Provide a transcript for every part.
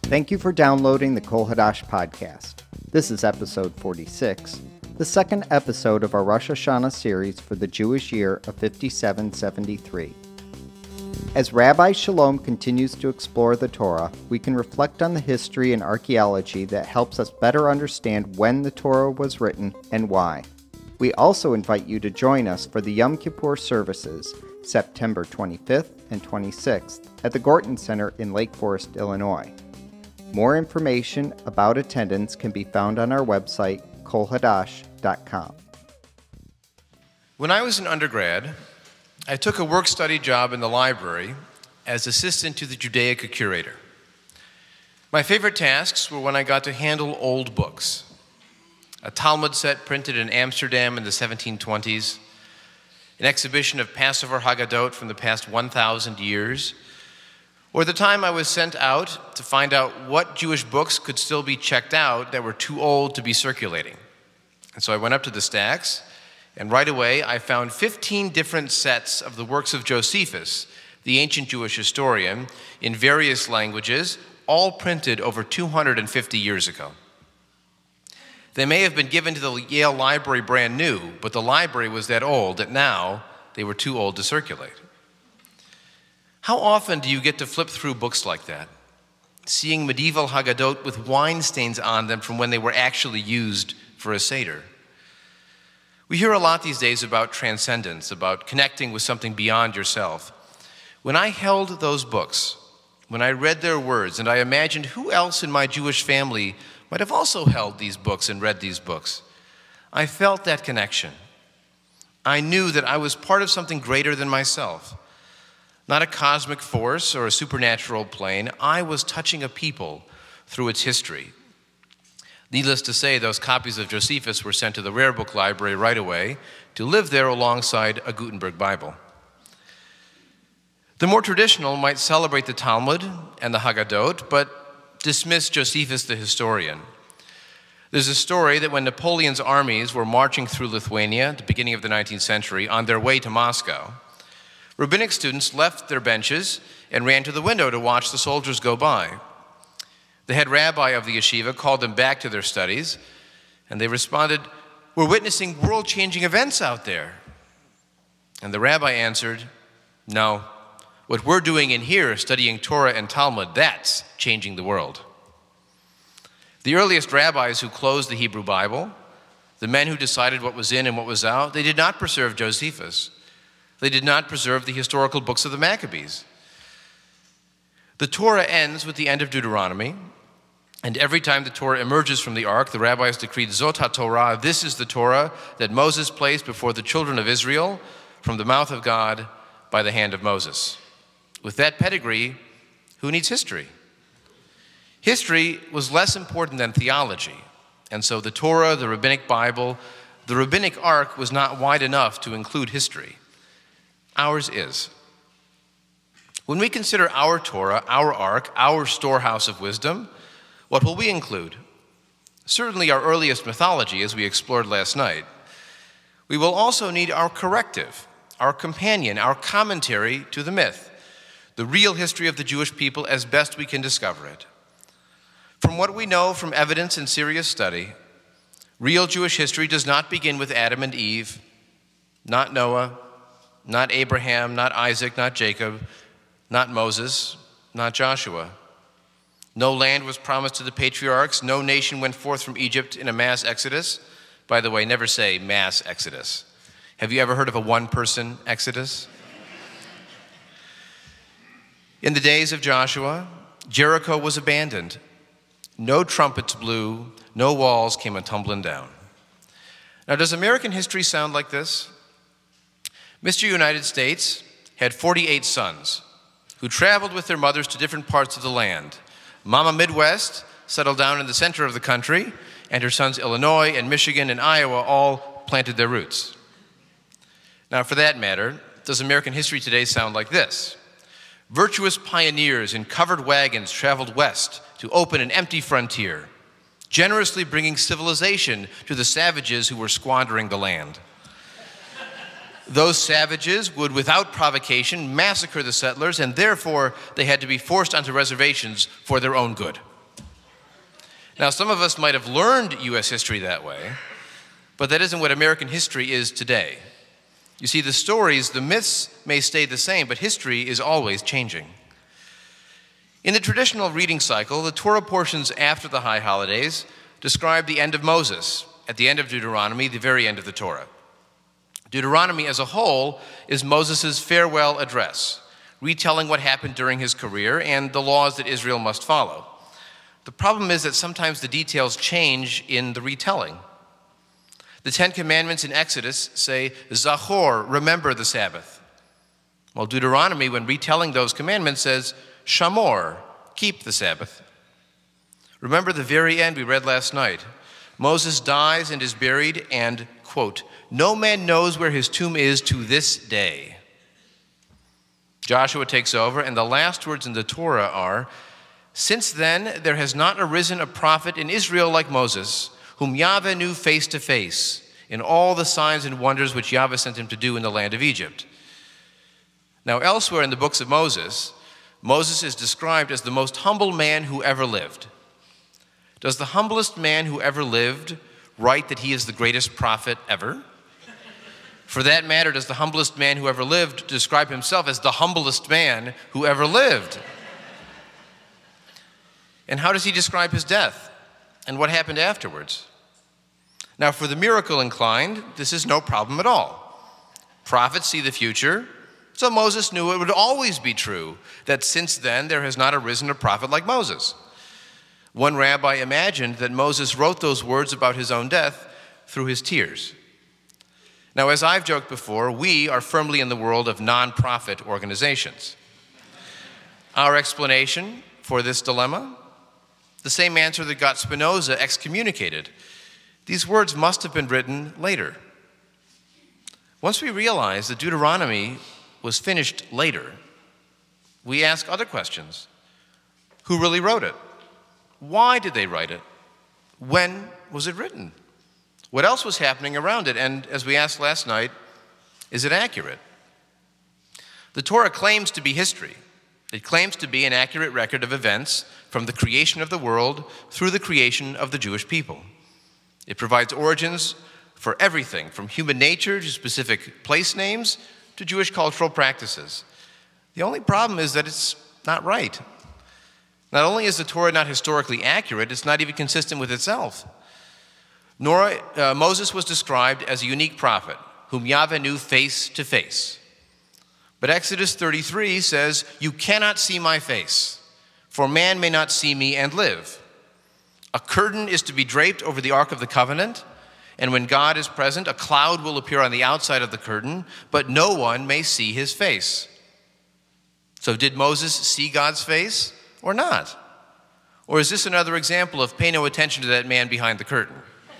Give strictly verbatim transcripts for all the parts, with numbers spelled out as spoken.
Thank you for downloading the Kol Hadash podcast. This is episode forty-six, the second episode of our Rosh Hashanah series for the Jewish year of fifty-seven seventy-three. As Rabbi Shalom continues to explore the Torah, we can reflect on the history and archaeology that helps us better understand when the Torah was written and why. We also invite you to join us for the Yom Kippur services, September twenty-fifth and twenty-sixth, at the Gorton Center in Lake Forest, Illinois. More information about attendance can be found on our website, kol hadash dot com. When I was an undergrad, I took a work-study job in the library as assistant to the Judaica curator. My favorite tasks were when I got to handle old books. A Talmud set printed in Amsterdam in the seventeen twenties, an exhibition of Passover Haggadot from the past one thousand years, or the time I was sent out to find out what Jewish books could still be checked out that were too old to be circulating. And so I went up to the stacks, and right away I found fifteen different sets of the works of Josephus, the ancient Jewish historian, in various languages, all printed over two hundred fifty years ago. They may have been given to the Yale Library brand new, but the library was that old that now they were too old to circulate. How often do you get to flip through books like that, seeing medieval Haggadot with wine stains on them from when they were actually used for a Seder? We hear a lot these days about transcendence, about connecting with something beyond yourself. When I held those books, when I read their words, and I imagined who else in my Jewish family might have also held these books and read these books, I felt that connection. I knew that I was part of something greater than myself. Not a cosmic force or a supernatural plane. I was touching a people through its history. Needless to say, those copies of Josephus were sent to the Rare Book Library right away to live there alongside a Gutenberg Bible. The more traditional might celebrate the Talmud and the Haggadot, but dismiss Josephus the historian. There's a story that when Napoleon's armies were marching through Lithuania at the beginning of the nineteenth century on their way to Moscow, rabbinic students left their benches and ran to the window to watch the soldiers go by. The head rabbi of the yeshiva called them back to their studies, and they responded, "We're witnessing world-changing events out there." And the rabbi answered, "No, what we're doing in here, studying Torah and Talmud, that's changing the world." The earliest rabbis who closed the Hebrew Bible, the men who decided what was in and what was out, they did not preserve Josephus. They did not preserve the historical books of the Maccabees. The Torah ends with the end of Deuteronomy, and every time the Torah emerges from the ark, the rabbis decreed, "Zot HaTorah," this is the Torah that Moses placed before the children of Israel from the mouth of God by the hand of Moses. With that pedigree, who needs history? History was less important than theology, and so the Torah, the Rabbinic Bible, the Rabbinic Ark was not wide enough to include history. Ours is. When we consider our Torah, our Ark, our storehouse of wisdom, what will we include? Certainly our earliest mythology, as we explored last night. We will also need our corrective, our companion, our commentary to the myth, the real history of the Jewish people as best we can discover it. From what we know from evidence and serious study, real Jewish history does not begin with Adam and Eve, not Noah, not Abraham, not Isaac, not Jacob, not Moses, not Joshua. No land was promised to the patriarchs. No nation went forth from Egypt in a mass exodus. By the way, never say mass exodus. Have you ever heard of a one-person exodus? In the days of Joshua, Jericho was abandoned. No trumpets blew, no walls came a-tumbling down. Now, does American history sound like this? Mister United States had forty-eight sons who traveled with their mothers to different parts of the land. Mama Midwest settled down in the center of the country, and her sons Illinois and Michigan and Iowa all planted their roots. Now, for that matter, does American history today sound like this? Virtuous pioneers in covered wagons traveled west to open an empty frontier, generously bringing civilization to the savages who were squandering the land. Those savages would, without provocation, massacre the settlers, and therefore they had to be forced onto reservations for their own good. Now, some of us might have learned U S history that way, but that isn't what American history is today. You see, the stories, the myths may stay the same, but history is always changing. In the traditional reading cycle, the Torah portions after the high holidays describe the end of Moses, at the end of Deuteronomy, the very end of the Torah. Deuteronomy as a whole is Moses' farewell address, retelling what happened during his career and the laws that Israel must follow. The problem is that sometimes the details change in the retelling. The Ten Commandments in Exodus say, Zachor, remember the Sabbath. While Deuteronomy, when retelling those commandments, says, Shamor, keep the Sabbath. Remember the very end we read last night. Moses dies and is buried, and, quote, no man knows where his tomb is to this day. Joshua takes over, and the last words in the Torah are, since then there has not arisen a prophet in Israel like Moses, whom Yahweh knew face to face, in all the signs and wonders which Yahweh sent him to do in the land of Egypt. Now, elsewhere in the books of Moses, Moses is described as the most humble man who ever lived. Does the humblest man who ever lived write that he is the greatest prophet ever? For that matter, does the humblest man who ever lived describe himself as the humblest man who ever lived? And how does he describe his death? And what happened afterwards? Now, for the miracle inclined, this is no problem at all. Prophets see the future, so Moses knew it would always be true that since then there has not arisen a prophet like Moses. One rabbi imagined that Moses wrote those words about his own death through his tears. Now, as I've joked before, we are firmly in the world of non-profit organizations. Our explanation for this dilemma? The same answer that got Spinoza excommunicated. These words must have been written later. Once we realize that Deuteronomy was finished later, we ask other questions. Who really wrote it? Why did they write it? When was it written? What else was happening around it? And as we asked last night, is it accurate? The Torah claims to be history. It claims to be an accurate record of events from the creation of the world through the creation of the Jewish people. It provides origins for everything from human nature to specific place names to Jewish cultural practices. The only problem is that it's not right. Not only is the Torah not historically accurate, it's not even consistent with itself. Nor, uh, Moses was described as a unique prophet whom Yahweh knew face to face. But Exodus thirty-three says, you cannot see my face, for man may not see me and live. A curtain is to be draped over the Ark of the Covenant, and when God is present, a cloud will appear on the outside of the curtain, but no one may see his face. So did Moses see God's face or not? Or is this another example of pay no attention to that man behind the curtain?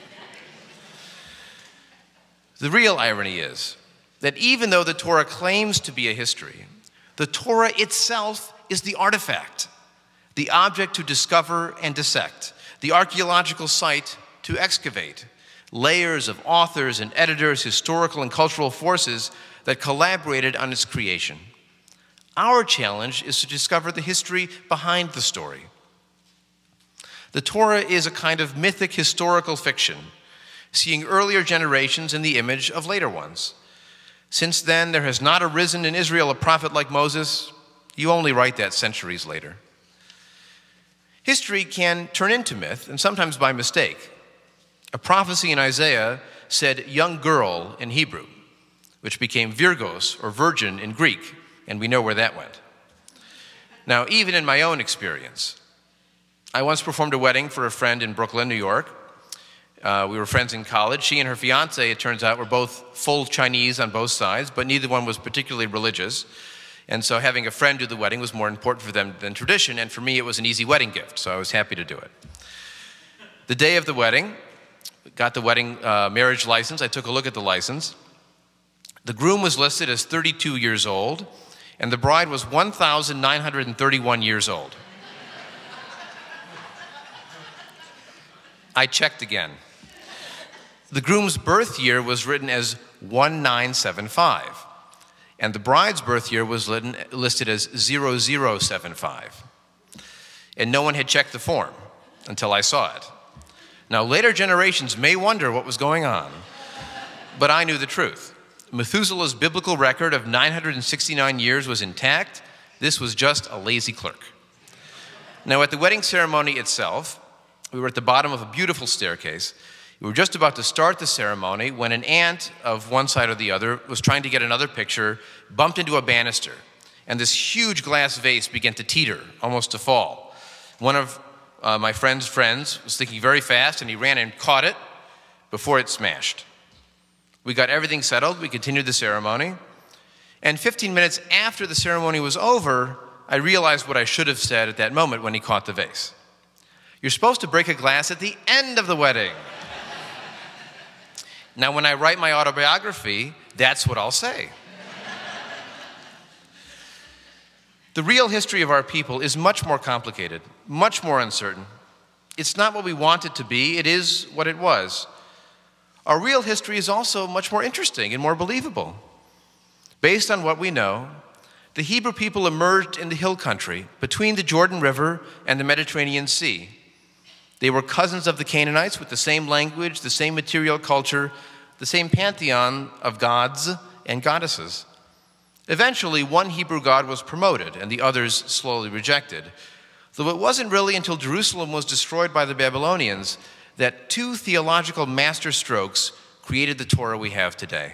The real irony is that even though the Torah claims to be a history, the Torah itself is the artifact, the object to discover and dissect, the archaeological site to excavate, layers of authors and editors, historical and cultural forces that collaborated on its creation. Our challenge is to discover the history behind the story. The Torah is a kind of mythic historical fiction, seeing earlier generations in the image of later ones. Since then, there has not arisen in Israel a prophet like Moses. You only write that centuries later. History can turn into myth, and sometimes by mistake. A prophecy in Isaiah said young girl in Hebrew, which became Virgos, or virgin, in Greek, and we know where that went. Now, even in my own experience, I once performed a wedding for a friend in Brooklyn, New York. Uh, we were friends in college. She and her fiance, it turns out, were both full Chinese on both sides, but neither one was particularly religious. And so having a friend do the wedding was more important for them than tradition, and for me it was an easy wedding gift, so I was happy to do it. The day of the wedding, got the wedding uh, marriage license. I took a look at the license. The groom was listed as thirty-two years old, and the bride was one thousand nine hundred thirty-one years old. I checked again. The groom's birth year was written as one nine seven five, and the bride's birth year was listed as zero zero seven five. And no one had checked the form. until I saw it. Now, later generations may wonder what was going on, but I knew the truth. Methuselah's biblical record of nine hundred sixty-nine years was intact. This was just a lazy clerk. Now, at the wedding ceremony itself, we were at the bottom of a beautiful staircase. We were just about to start the ceremony when an aunt of one side or the other was trying to get another picture, bumped into a banister, and this huge glass vase began to teeter, almost to fall. One of uh, my friend's friends was thinking very fast, and he ran and caught it before it smashed. We got everything settled. We continued the ceremony. And fifteen minutes after the ceremony was over, I realized what I should have said at that moment when he caught the vase. You're supposed to break a glass at the end of the wedding. Now, when I write my autobiography, that's what I'll say. The real history of our people is much more complicated, much more uncertain. It's not what we want it to be, it is what it was. Our real history is also much more interesting and more believable. Based on what we know, the Hebrew people emerged in the hill country between the Jordan River and the Mediterranean Sea. They were cousins of the Canaanites with the same language, the same material culture, the same pantheon of gods and goddesses. Eventually, one Hebrew god was promoted and the others slowly rejected. Though it wasn't really until Jerusalem was destroyed by the Babylonians that two theological masterstrokes created the Torah we have today.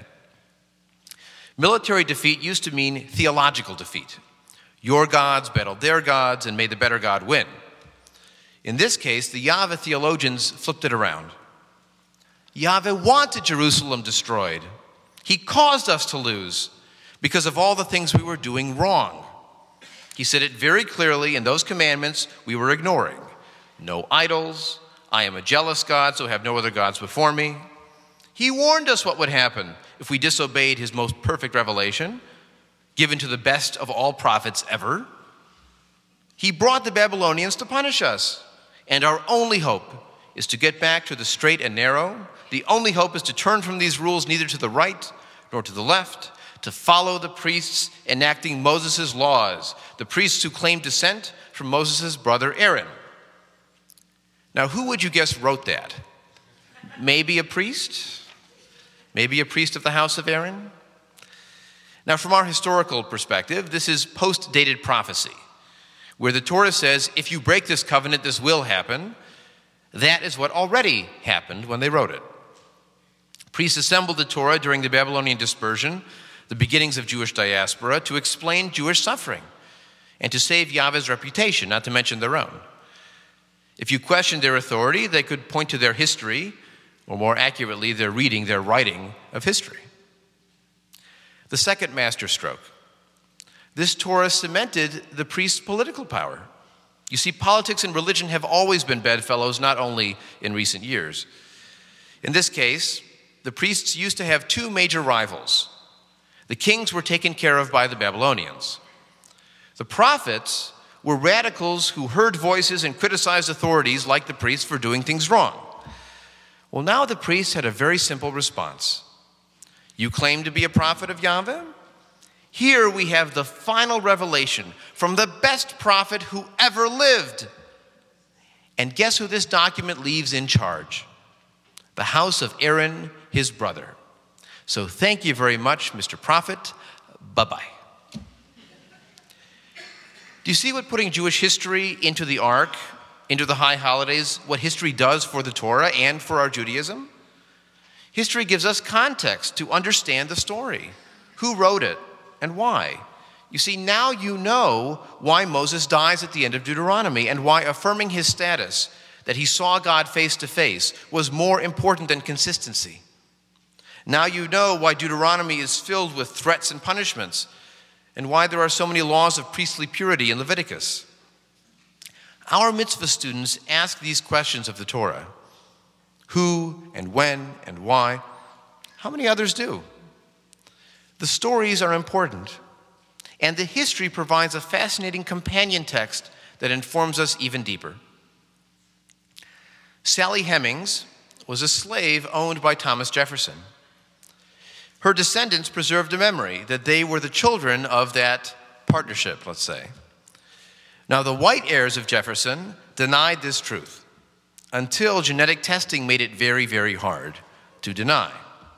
Military defeat used to mean theological defeat. Your gods battled their gods and made the better God win. In this case, the Yahweh theologians flipped it around. Yahweh wanted Jerusalem destroyed. He caused us to lose because of all the things we were doing wrong. He said it very clearly in those commandments we were ignoring. No idols. I am a jealous God, so have no other gods before me. He warned us what would happen if we disobeyed his most perfect revelation, given to the best of all prophets ever. He brought the Babylonians to punish us. And our only hope is to get back to the straight and narrow. The only hope is to turn from these rules neither to the right nor to the left, to follow the priests enacting Moses' laws, the priests who claim descent from Moses' brother Aaron. Now, who would you guess wrote that? Maybe a priest? Maybe a priest of the house of Aaron? Now, from our historical perspective, this is post-dated prophecy, where the Torah says, if you break this covenant, this will happen. That is what already happened when they wrote it. Priests assembled the Torah during the Babylonian dispersion, the beginnings of Jewish diaspora, to explain Jewish suffering and to save Yahweh's reputation, not to mention their own. If you questioned their authority, they could point to their history, or more accurately, their reading, their writing of history. The second masterstroke. This Torah cemented the priest's political power. You see, politics and religion have always been bedfellows, not only in recent years. In this case, the priests used to have two major rivals. The kings were taken care of by the Babylonians. The prophets were radicals who heard voices and criticized authorities like the priests for doing things wrong. Well, now the priests had a very simple response. You claim to be a prophet of Yahweh? Here we have the final revelation from the best prophet who ever lived. And guess who this document leaves in charge? The house of Aaron, his brother. So thank you very much, Mister Prophet. Bye-bye. Do you see what putting Jewish history into the Ark, into the high holidays, what history does for the Torah and for our Judaism? History gives us context to understand the story. Who wrote it and why? You see, now you know why Moses dies at the end of Deuteronomy and why affirming his status, that he saw God face to face, was more important than consistency. Now you know why Deuteronomy is filled with threats and punishments, and why there are so many laws of priestly purity in Leviticus. Our mitzvah students ask these questions of the Torah. Who and when and why? How many others do? The stories are important, and the history provides a fascinating companion text that informs us even deeper. Sally Hemings was a slave owned by Thomas Jefferson. Her descendants preserved a memory that they were the children of that partnership, let's say. Now, the white heirs of Jefferson denied this truth. until genetic testing made it very, very hard to deny.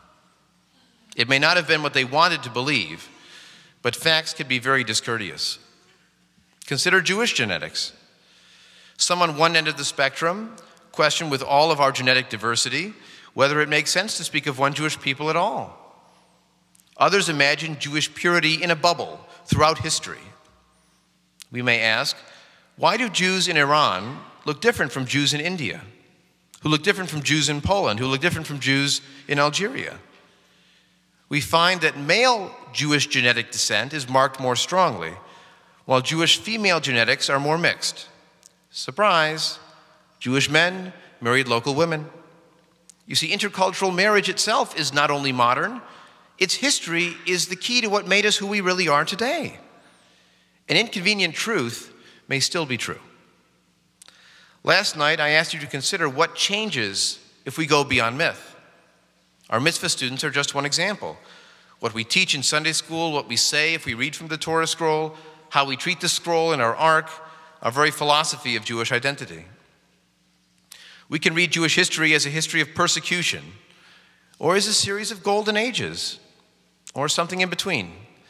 It may not have been what they wanted to believe, but facts can be very discourteous. Consider Jewish genetics. Some on one end of the spectrum question with all of our genetic diversity whether it makes sense to speak of one Jewish people at all. Others imagine Jewish purity in a bubble throughout history. We may ask, why do Jews in Iran look different from Jews in India, who look different from Jews in Poland, who look different from Jews in Algeria? We find that male Jewish genetic descent is marked more strongly, while Jewish female genetics are more mixed. Surprise, Jewish men married local women. You see, intercultural marriage itself is not only modern, its history is the key to what made us who we really are today. An inconvenient truth may still be true. Last night, I asked you to consider what changes if we go beyond myth. Our mitzvah students are just one example. What we teach in Sunday school, what we say if we read from the Torah scroll, how we treat the scroll in our ark, our very philosophy of Jewish identity. We can read Jewish history as a history of persecution, or as a series of golden ages, or something in between.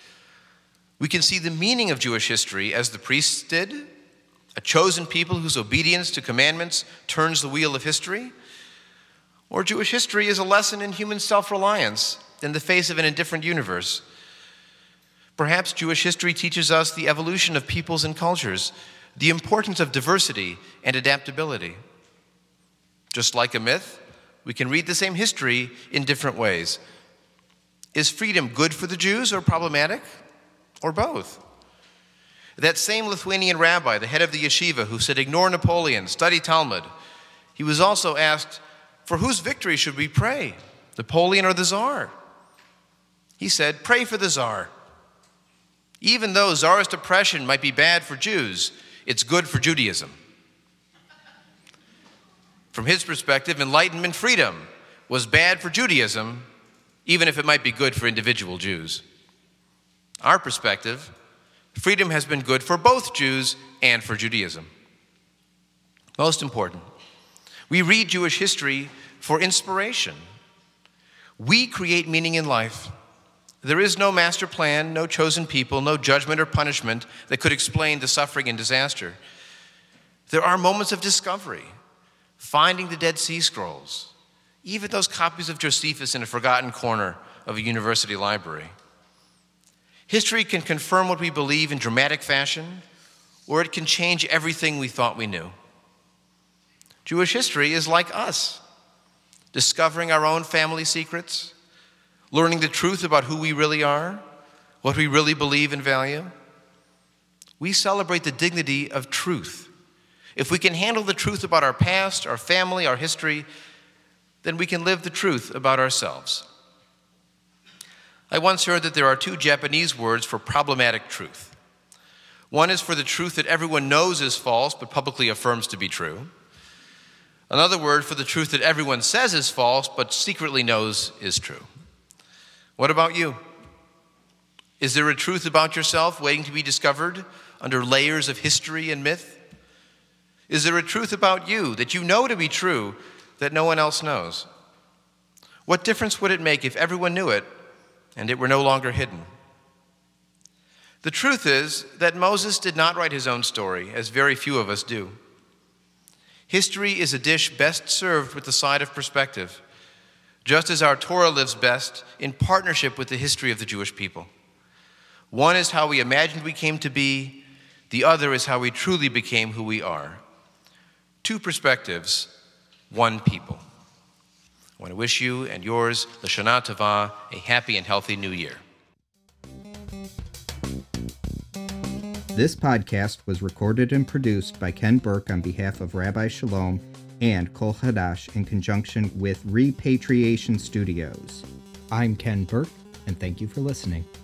We can see the meaning of Jewish history as the priests did, a chosen people whose obedience to commandments turns the wheel of history, or Jewish history is a lesson in human self-reliance in the face of an indifferent universe. Perhaps Jewish history teaches us the evolution of peoples and cultures, the importance of diversity and adaptability. Just like a myth, we can read the same history in different ways. Is freedom good for the Jews or problematic, or both? That same Lithuanian rabbi, the head of the yeshiva, who said, ignore Napoleon, study Talmud, he was also asked, for whose victory should we pray, Napoleon or the Tsar? He said, pray for the Tsar. Even though Tsarist oppression might be bad for Jews, it's good for Judaism. From his perspective, enlightenment freedom was bad for Judaism, even if it might be good for individual Jews. Our perspective, freedom has been good for both Jews and for Judaism. Most important, we read Jewish history for inspiration. We create meaning in life. There is no master plan, no chosen people, no judgment or punishment that could explain the suffering and disaster. There are moments of discovery, finding the Dead Sea Scrolls, even those copies of Josephus in a forgotten corner of a university library. History can confirm what we believe in dramatic fashion, or it can change everything we thought we knew. Jewish history is like us, discovering our own family secrets, learning the truth about who we really are, what we really believe and value. We celebrate the dignity of truth. If we can handle the truth about our past, our family, our history, then we can live the truth about ourselves. I once heard that there are two Japanese words for problematic truth. One is for the truth that everyone knows is false but publicly affirms to be true. Another word for the truth that everyone says is false but secretly knows is true. What about you? Is there a truth about yourself waiting to be discovered under layers of history and myth? Is there a truth about you that you know to be true that no one else knows? What difference would it make if everyone knew it and it were no longer hidden? The truth is that Moses did not write his own story, as very few of us do. History is a dish best served with the side of perspective, just as our Torah lives best in partnership with the history of the Jewish people. One is how we imagined we came to be, the other is how we truly became who we are. Two perspectives, one people. I want to wish you and yours, L'Shana Tova, a happy and healthy new year. This podcast was recorded and produced by Ken Burke on behalf of Rabbi Shalom and Kol Hadash in conjunction with Repatriation Studios. I'm Ken Burke, and thank you for listening.